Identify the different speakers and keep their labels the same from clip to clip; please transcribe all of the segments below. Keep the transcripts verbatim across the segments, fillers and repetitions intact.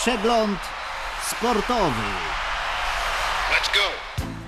Speaker 1: Przegląd sportowy.
Speaker 2: Let's go!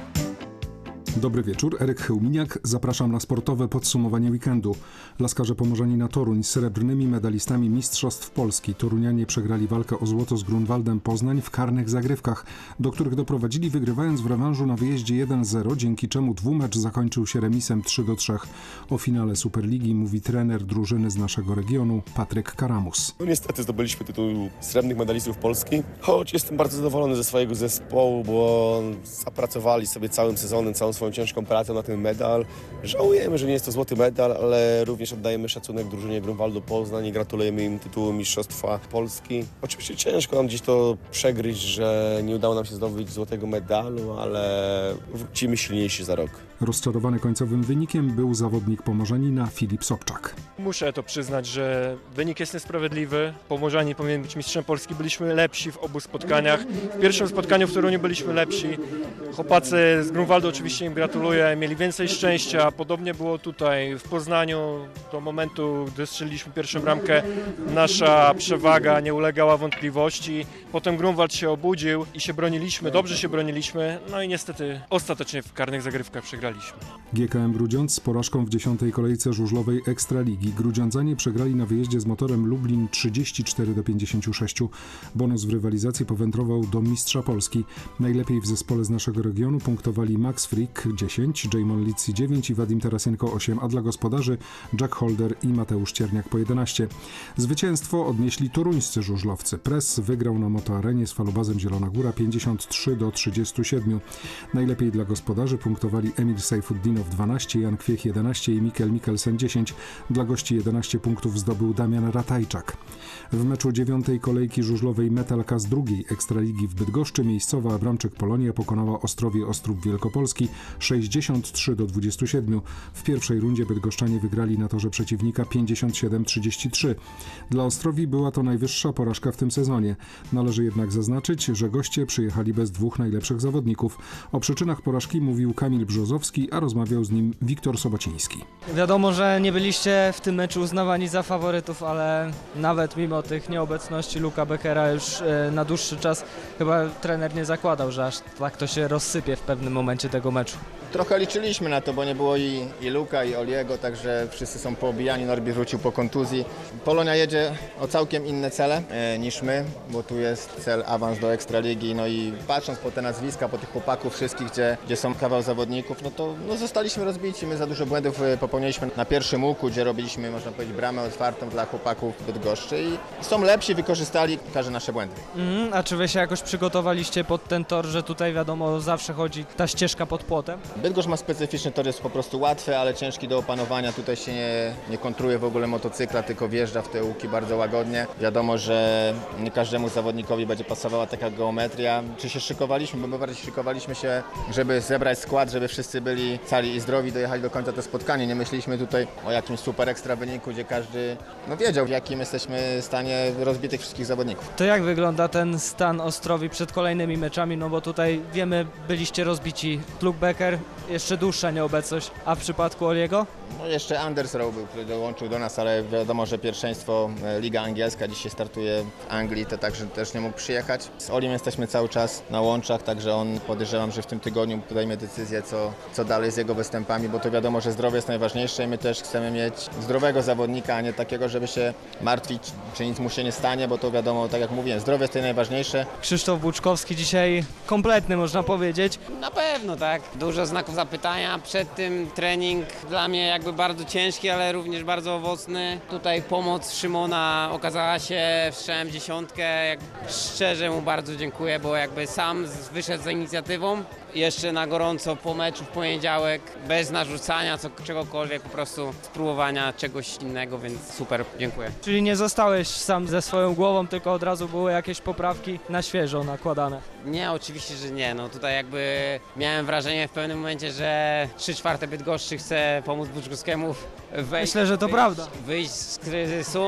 Speaker 3: Dobry wieczór, Eryk Chełminiak. Zapraszam na sportowe podsumowanie weekendu. Laskarze Pomorzanina Toruń z srebrnymi medalistami Mistrzostw Polski. Torunianie przegrali walkę o złoto z Grunwaldem Poznań w karnych zagrywkach, do których doprowadzili wygrywając w rewanżu na wyjeździe jeden zero, dzięki czemu dwumecz zakończył się remisem trzy do trzech. O finale Superligi mówi trener drużyny z naszego regionu Patryk Karamus.
Speaker 4: No niestety zdobyliśmy tytuł srebrnych medalistów Polski, choć jestem bardzo zadowolony ze swojego zespołu, bo zapracowali sobie całym sezonem, całą swoją ciężką pracę na ten medal. Żałujemy, że nie jest to złoty medal, ale również oddajemy szacunek drużynie Grunwaldu Poznań i gratulujemy im tytułu Mistrzostwa Polski. Oczywiście ciężko nam gdzieś to przegryźć, że nie udało nam się zdobyć złotego medalu, ale wrócimy silniejsi za rok.
Speaker 3: Rozczarowany końcowym wynikiem był zawodnik Pomorzanina Filip Sobczak.
Speaker 5: Muszę to przyznać, że wynik jest niesprawiedliwy. Pomorzanin powinien być mistrzem Polski. Byliśmy lepsi w obu spotkaniach. W pierwszym spotkaniu w Toruniu byliśmy lepsi. Chłopacy z Grunwaldu, oczywiście im gratuluję, mieli więcej szczęścia. Podobnie było tutaj w Poznaniu. Do momentu, gdy strzeliliśmy pierwszą bramkę, nasza przewaga nie ulegała wątpliwości. Potem Grunwald się obudził i się broniliśmy, dobrze się broniliśmy. No i niestety ostatecznie w karnych zagrywkach przegraliśmy.
Speaker 3: G K M Grudziądz z porażką w dziesiątej kolejce żużlowej Ekstraligi. Grudziądzanie przegrali na wyjeździe z Motorem Lublin trzydzieści cztery do pięćdziesięciu sześciu. Bonus w rywalizacji powędrował do mistrza Polski. Najlepiej w zespole z naszego regionu punktowali Max Frick dziesięć, Jamon Litsi dziewięć i Wadim Tarasienko osiem, a dla gospodarzy Jack Holder i Mateusz Cierniak po jedenaście. Zwycięstwo odnieśli toruńscy żużlowcy. Press wygrał na motoarenie z falobazem Zielona Góra pięćdziesiąt trzy do trzydziestu siedmiu. Najlepiej dla gospodarzy punktowali Emil Sejfuddinow dwanaście, Jan Kwiech jedenaście i Mikkel Mikkelsen dziesięć. Dla gości jedenaście punktów zdobył Damian Ratajczak. W meczu dziewiątej kolejki żużlowej Metalka z drugiej Ekstraligi w Bydgoszczy miejscowa Abramczyk Polonia pokonała Ostrowie Ostrów Wielkopolski sześćdziesiąt trzy do dwudziestu siedmiu. W pierwszej rundzie bydgoszczanie wygrali na torze przeciwnika pięćdziesiąt siedem do trzydziestu trzech. Dla Ostrowi była to najwyższa porażka w tym sezonie. Należy jednak zaznaczyć, że goście przyjechali bez dwóch najlepszych zawodników. O przyczynach porażki mówił Kamil Brzozowski, a rozmawiał z nim Wiktor Sobociński.
Speaker 6: Wiadomo, że nie byliście w tym meczu uznawani za faworytów, ale nawet mimo tych nieobecności Luka Beckera już na dłuższy czas chyba trener nie zakładał, że aż tak to się rozsypie w pewnym momencie tego meczu.
Speaker 7: Trochę liczyliśmy na to, bo nie było i, i Luka, i Oliego, także wszyscy są poobijani, Norbi wrócił po kontuzji. Polonia jedzie o całkiem inne cele e, niż my, bo tu jest cel awans do Ekstraligi, no i patrząc po te nazwiska, po tych chłopaków wszystkich, gdzie, gdzie są kawał zawodników, no to no zostaliśmy rozbici, my za dużo błędów popełniliśmy na pierwszym łuku, gdzie robiliśmy, można powiedzieć, bramę otwartą dla chłopaków Bydgoszczy i są lepsi, wykorzystali każde nasze błędy.
Speaker 6: Mm, a czy wy się jakoś przygotowaliście pod ten tor, że tutaj wiadomo zawsze chodzi ta ścieżka pod płotem?
Speaker 7: Bydgoszcz ma specyficzny tor, jest po prostu łatwy, ale ciężki do opanowania. Tutaj się nie, nie kontruje w ogóle motocykla, tylko wjeżdża w te łuki bardzo łagodnie. Wiadomo, że nie każdemu zawodnikowi będzie pasowała taka geometria. Czy się szykowaliśmy? Bo my bardziej szykowaliśmy się, żeby zebrać skład, żeby wszyscy byli cali i zdrowi, dojechali do końca to spotkanie. Nie myśleliśmy tutaj o jakimś super ekstra wyniku, gdzie każdy no, wiedział, w jakim jesteśmy stanie rozbitych wszystkich zawodników.
Speaker 6: To jak wygląda ten stan Ostrowi przed kolejnymi meczami? No bo tutaj wiemy, byliście rozbici. Luke Becker, jeszcze dłuższa nieobecność, a w przypadku Oliego?
Speaker 7: No jeszcze Anders Rowe był, który dołączył do nas, ale wiadomo, że pierwszeństwo Liga Angielska dzisiaj startuje w Anglii, to także też nie mógł przyjechać. Z Olim jesteśmy cały czas na łączach, także on podejrzewam, że w tym tygodniu podejmie decyzję, co, co dalej z jego występami, bo to wiadomo, że zdrowie jest najważniejsze i my też chcemy mieć zdrowego zawodnika, a nie takiego, żeby się martwić, czy nic mu się nie stanie, bo to wiadomo, tak jak mówiłem, zdrowie jest to najważniejsze.
Speaker 6: Krzysztof Buczkowski dzisiaj kompletny, można powiedzieć.
Speaker 8: Na pewno, tak. Dużo znaków zapytania. Przed tym trening dla mnie jakby bardzo ciężki, ale również bardzo owocny. Tutaj pomoc Szymona okazała się strzałem w dziesiątkę. Jak szczerze mu bardzo dziękuję, bo jakby sam wyszedł za inicjatywą. Jeszcze na gorąco po meczu w poniedziałek, bez narzucania co, czegokolwiek, po prostu spróbowania czegoś innego, więc super, dziękuję.
Speaker 6: Czyli nie zostałeś sam ze swoją głową, tylko od razu były jakieś poprawki na świeżo nakładane?
Speaker 8: Nie, oczywiście, że nie. No tutaj jakby miałem wrażenie w pewnym momencie, że trzy czwarte Bydgoszczy chce pomóc Buczkowskiemu wejść.
Speaker 6: Myślę, że to
Speaker 8: wyjść,
Speaker 6: prawda.
Speaker 8: Wyjść z kryzysu.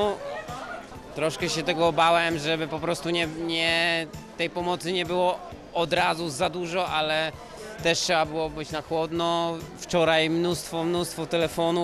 Speaker 8: Troszkę się tego obałem, żeby po prostu nie, nie, tej pomocy nie było od razu za dużo, ale też trzeba było być na chłodno. Wczoraj mnóstwo, mnóstwo telefonów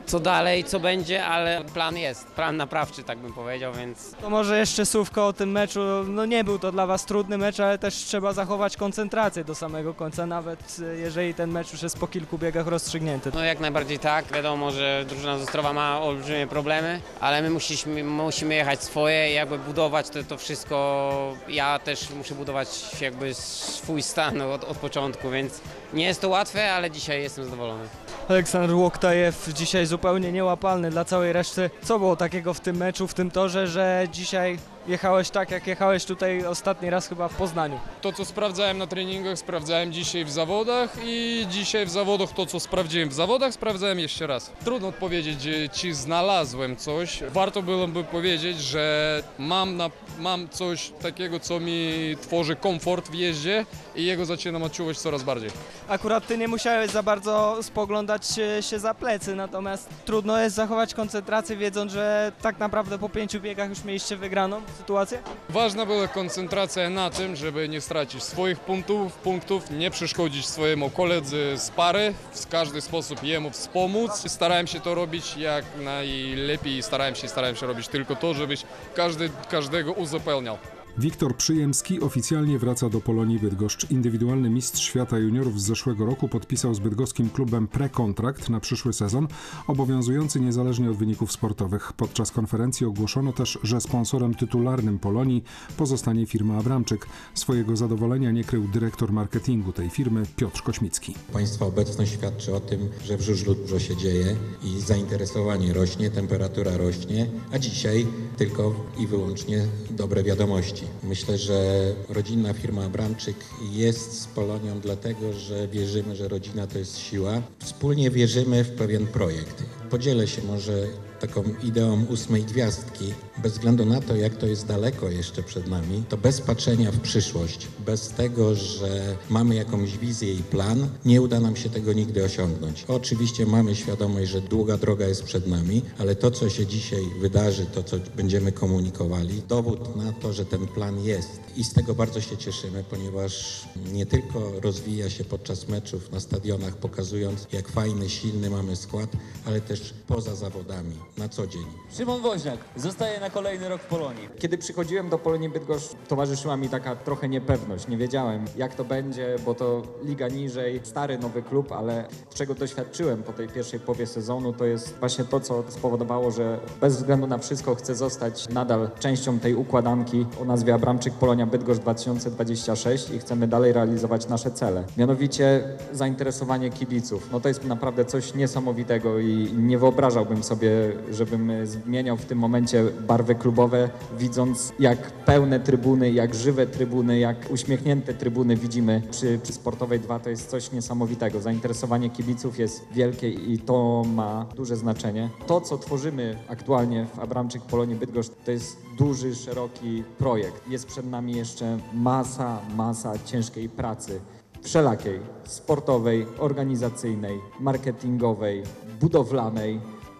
Speaker 8: co dalej, co będzie, ale plan jest, plan naprawczy, tak bym powiedział, więc...
Speaker 6: To może jeszcze słówko o tym meczu. No nie był to dla Was trudny mecz, ale też trzeba zachować koncentrację do samego końca, nawet jeżeli ten mecz już jest po kilku biegach rozstrzygnięty.
Speaker 8: No jak najbardziej tak, wiadomo, że drużyna z Ostrowa ma olbrzymie problemy, ale my musimy, musimy jechać swoje i jakby budować to, to wszystko. Ja też muszę budować jakby swój stan od, od początku, więc nie jest to łatwe, ale dzisiaj jestem zadowolony.
Speaker 6: Aleksander Łoktajew dzisiaj zupełnie niełapalny dla całej reszty. Co było takiego w tym meczu, w tym torze, że dzisiaj jechałeś tak, jak jechałeś tutaj ostatni raz chyba w Poznaniu?
Speaker 9: To, co sprawdzałem na treningach, sprawdzałem dzisiaj w zawodach i dzisiaj w zawodach to, co sprawdziłem w zawodach, sprawdzałem jeszcze raz. Trudno odpowiedzieć, czy znalazłem coś. Warto byłoby powiedzieć, że mam, na, mam coś takiego, co mi tworzy komfort w jeździe i jego zaczynam odczuwać coraz bardziej.
Speaker 6: Akurat Ty nie musiałeś za bardzo spoglądać się, się za plecy, natomiast trudno jest zachować koncentrację, wiedząc, że tak naprawdę po pięciu biegach już mieliście wygraną sytuację?
Speaker 9: Ważna była koncentracja na tym, żeby nie stracić swoich punktów, punktów, nie przeszkodzić swojemu koledze z pary, w każdy sposób jemu wspomóc. Starałem się to robić jak najlepiej, starałem się, starałem się robić tylko to, żebyś każdy, każdego uzupełniał.
Speaker 3: Wiktor Przyjemski oficjalnie wraca do Polonii Bydgoszcz. Indywidualny mistrz świata juniorów z zeszłego roku podpisał z bydgoskim klubem prekontrakt na przyszły sezon, obowiązujący niezależnie od wyników sportowych. Podczas konferencji ogłoszono też, że sponsorem tytularnym Polonii pozostanie firma Abramczyk. Swojego zadowolenia nie krył dyrektor marketingu tej firmy Piotr Kośmicki.
Speaker 10: Państwa obecność świadczy o tym, że w żużlu dużo się dzieje i zainteresowanie rośnie, temperatura rośnie, a dzisiaj tylko i wyłącznie dobre wiadomości. Myślę, że rodzinna firma Abramczyk jest z Polonią dlatego, że wierzymy, że rodzina to jest siła. Wspólnie wierzymy w pewien projekt. Podzielę się może taką ideą ósmej gwiazdki. Bez względu na to, jak to jest daleko jeszcze przed nami, to bez patrzenia w przyszłość, bez tego, że mamy jakąś wizję i plan, nie uda nam się tego nigdy osiągnąć. Oczywiście mamy świadomość, że długa droga jest przed nami, ale to, co się dzisiaj wydarzy, to, co będziemy komunikowali, dowód na to, że ten plan jest. I z tego bardzo się cieszymy, ponieważ nie tylko rozwija się podczas meczów na stadionach, pokazując, jak fajny, silny mamy skład, ale też poza zawodami, na co dzień.
Speaker 11: Szymon Woźniak zostaje na kolejny rok w Polonii. Kiedy przychodziłem do Polonii Bydgoszcz, towarzyszyła mi taka trochę niepewność. Nie wiedziałem, jak to będzie, bo to liga niżej, stary, nowy klub, ale czego doświadczyłem po tej pierwszej połowie sezonu, to jest właśnie to, co spowodowało, że bez względu na wszystko chcę zostać nadal częścią tej układanki o nazwie Abramczyk Polonia Bydgoszcz dwa tysiące dwadzieścia sześć i chcemy dalej realizować nasze cele. Mianowicie zainteresowanie kibiców. No to jest naprawdę coś niesamowitego i nie wyobrażałbym sobie, żebym zmieniał w tym momencie barwy klubowe, widząc jak pełne trybuny, jak żywe trybuny, jak uśmiechnięte trybuny widzimy przy, przy Sportowej dwa. To jest coś niesamowitego. Zainteresowanie kibiców jest wielkie i to ma duże znaczenie. To, co tworzymy aktualnie w Abramczyk Polonii Bydgoszcz, to jest duży, szeroki projekt. Jest przed nami jeszcze masa, masa ciężkiej pracy. Wszelakiej, sportowej, organizacyjnej, marketingowej, budowlanej,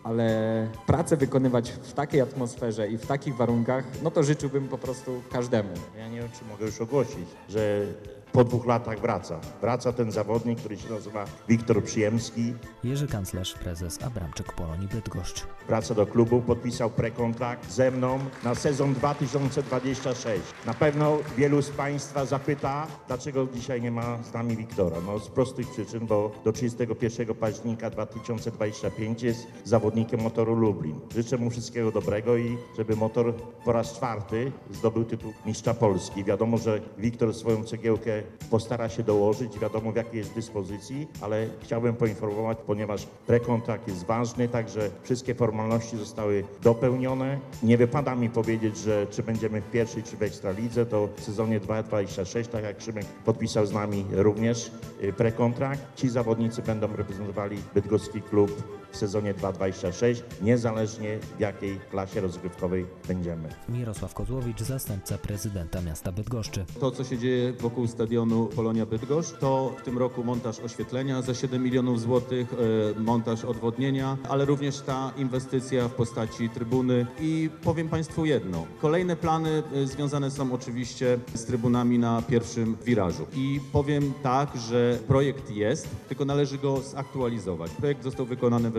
Speaker 11: ale pracę wykonywać w takiej atmosferze i w takich warunkach, no to życzyłbym po prostu każdemu.
Speaker 12: Ja nie wiem, czy mogę już ogłosić, że po dwóch latach wraca. Wraca ten zawodnik, który się nazywa Wiktor Przyjemski.
Speaker 13: Jerzy Kanclerz, prezes Abramczyk Polonii Bydgoszcz.
Speaker 12: Wraca do klubu, podpisał prekontrakt ze mną na sezon dwa tysiące dwudziesty szósty. Na pewno wielu z Państwa zapyta, dlaczego dzisiaj nie ma z nami Wiktora. No z prostych przyczyn, bo do trzydziestego pierwszego października dwa tysiące dwudziestego piątego jest zawodnikiem Motoru Lublin. Życzę mu wszystkiego dobrego i żeby Motor po raz czwarty zdobył tytuł mistrza Polski. Wiadomo, że Wiktor swoją cegiełkę postara się dołożyć, wiadomo w jakiej jest dyspozycji, ale chciałbym poinformować, ponieważ prekontrakt jest ważny, także wszystkie formalności zostały dopełnione. Nie wypada mi powiedzieć, że czy będziemy w pierwszej, czy w Ekstralidze, to w sezonie dwa tysiące dwudziestym szóstym, tak jak Szymek podpisał z nami również prekontrakt, ci zawodnicy będą reprezentowali bydgoski klub w sezonie dwa tysiące dwudziestym szóstym, niezależnie w jakiej klasie rozgrywkowej będziemy.
Speaker 13: Mirosław Kozłowicz, zastępca prezydenta miasta Bydgoszczy.
Speaker 14: To, co się dzieje wokół stadionu Polonia Bydgoszcz, to w tym roku montaż oświetlenia za siedem milionów złotych, e, montaż odwodnienia, ale również ta inwestycja w postaci trybuny. I powiem Państwu jedno, kolejne plany e, związane są oczywiście z trybunami na pierwszym wirażu. I powiem tak, że projekt jest, tylko należy go zaktualizować. Projekt został wykonany we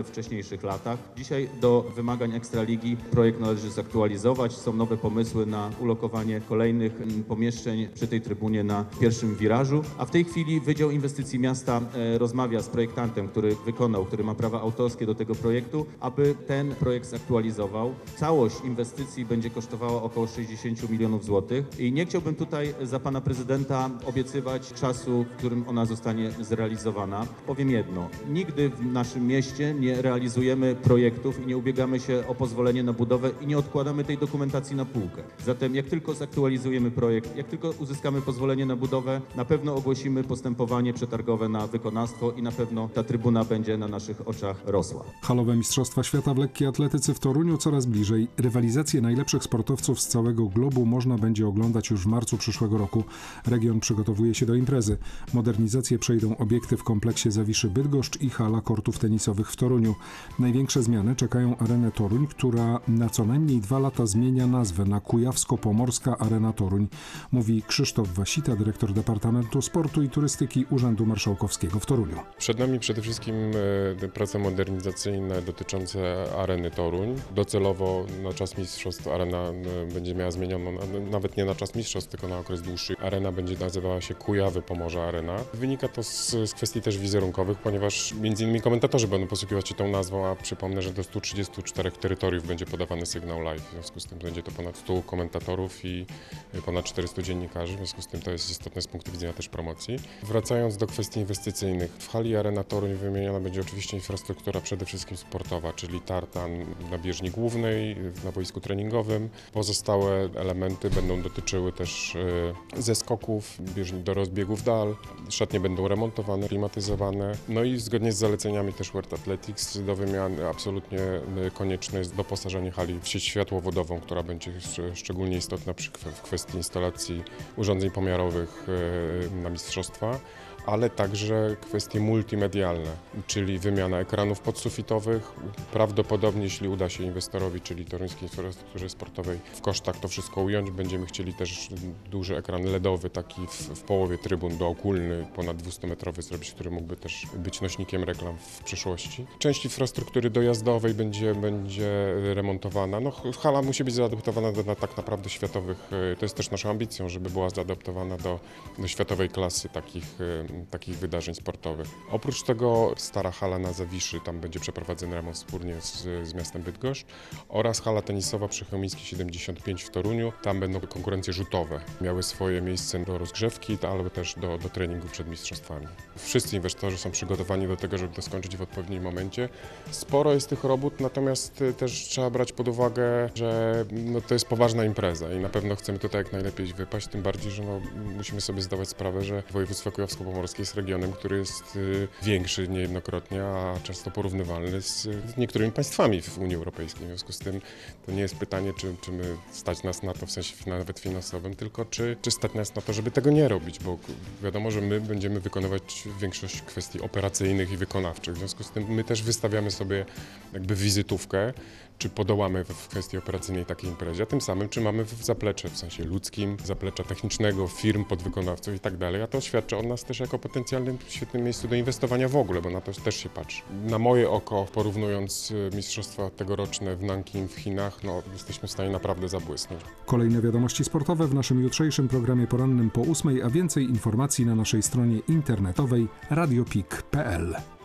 Speaker 14: wcześniejszych latach. Dzisiaj do wymagań Ekstraligi projekt należy zaktualizować. Są nowe pomysły na ulokowanie kolejnych pomieszczeń przy tej trybunie na pierwszym wirażu, a w tej chwili Wydział Inwestycji Miasta rozmawia z projektantem, który wykonał, który ma prawa autorskie do tego projektu, aby ten projekt zaktualizował. Całość inwestycji będzie kosztowała około sześćdziesiąt milionów złotych i nie chciałbym tutaj za pana prezydenta obiecywać czasu, w którym ona zostanie zrealizowana. Powiem jedno, nigdy w naszym mieście nie realizujemy projektów i nie ubiegamy się o pozwolenie na budowę i nie odkładamy tej dokumentacji na półkę. Zatem jak tylko zaktualizujemy projekt, jak tylko uzyskamy pozwolenie na budowę, na pewno ogłosimy postępowanie przetargowe na wykonawstwo i na pewno ta trybuna będzie na naszych oczach rosła.
Speaker 3: Halowe Mistrzostwa Świata w lekkiej atletyce w Toruniu coraz bliżej. Rywalizację najlepszych sportowców z całego globu można będzie oglądać już w marcu przyszłego roku. Region przygotowuje się do imprezy. Modernizację przejdą obiekty w kompleksie Zawiszy Bydgoszcz i hala kortów tenisowych w Toruniu. Największe zmiany czekają Arenę Toruń, która na co najmniej dwa lata zmienia nazwę na Kujawsko-Pomorska Arena Toruń, mówi Krzysztof Wasita, dyrektor Departamentu Sportu i Turystyki Urzędu Marszałkowskiego w Toruniu.
Speaker 15: Przed nami przede wszystkim prace modernizacyjne dotyczące Areny Toruń. Docelowo na czas mistrzostw arena będzie miała zmienioną, nawet nie na czas mistrzostw, tylko na okres dłuższy. Arena będzie nazywała się Kujawy Pomorza Arena. Wynika to z, z kwestii też wizerunkowych, ponieważ między innymi komentatorzy będą posługiwać się tą nazwą, a przypomnę, że do stu trzydziestu czterech terytoriów będzie podawany sygnał live. W związku z tym będzie to ponad stu komentatorów i ponad czterystu dziennikarzy, w związku z tym to jest istotne z punktu widzenia też promocji. Wracając do kwestii inwestycyjnych, w hali Arena Toruń wymieniona będzie oczywiście infrastruktura przede wszystkim sportowa, czyli tartan na bieżni głównej, na boisku treningowym. Pozostałe elementy będą dotyczyły też zeskoków, bieżni do rozbiegów dal, szatnie będą remontowane, klimatyzowane. No i zgodnie z zaleceniami też World Athletics do wymiany absolutnie konieczne jest doposażenie hali w sieć światłowodową, która będzie szczególnie istotna przy w kwestii instalacji urządzeń pomiarowych na mistrzostwa, ale także kwestie multimedialne, czyli wymiana ekranów podsufitowych. Prawdopodobnie, jeśli uda się inwestorowi, czyli Toruńskiej Infrastrukturze Sportowej, w kosztach to wszystko ująć, będziemy chcieli też duży ekran ledowy, taki w, w połowie trybun, dookólny, ponad dwustumetrowy zrobić, który mógłby też być nośnikiem reklam w przyszłości. Część infrastruktury dojazdowej będzie, będzie remontowana. No, hala musi być zaadaptowana do na tak naprawdę światowych, to jest też naszą ambicją, żeby była zaadaptowana do, do światowej klasy takich takich wydarzeń sportowych. Oprócz tego stara hala na Zawiszy, tam będzie przeprowadzony remont wspólnie z, z miastem Bydgoszcz, oraz hala tenisowa przy Chełmińskiej siedemdziesiąt pięć w Toruniu. Tam będą konkurencje rzutowe. Miały swoje miejsce do rozgrzewki, ale też do, do treningu przed mistrzostwami. Wszyscy inwestorzy są przygotowani do tego, żeby to skończyć w odpowiednim momencie. Sporo jest tych robót, natomiast też trzeba brać pod uwagę, że no, to jest poważna impreza i na pewno chcemy tutaj jak najlepiej wypaść, tym bardziej, że no, musimy sobie zdawać sprawę, że województwo kujawsko-pomorskie jest regionem, który jest większy niejednokrotnie, a często porównywalny z niektórymi państwami w Unii Europejskiej. W związku z tym to nie jest pytanie, czy, czy my stać nas na to w sensie nawet finansowym, tylko czy, czy stać nas na to, żeby tego nie robić, bo wiadomo, że my będziemy wykonywać większość kwestii operacyjnych i wykonawczych. W związku z tym my też wystawiamy sobie jakby wizytówkę, czy podołamy w kwestii operacyjnej takiej imprezie, a tym samym czy mamy w zaplecze, w sensie ludzkim, zaplecza technicznego, firm, podwykonawców i tak dalej, a to świadczy o nas też jako potencjalnym świetnym miejscu do inwestowania w ogóle, bo na to też się patrzy. Na moje oko, porównując mistrzostwa tegoroczne w Nanking w Chinach, no jesteśmy w stanie naprawdę zabłysnąć.
Speaker 3: Kolejne wiadomości sportowe w naszym jutrzejszym programie porannym po ósmej, a więcej informacji na naszej stronie internetowej radio pik kropka p l.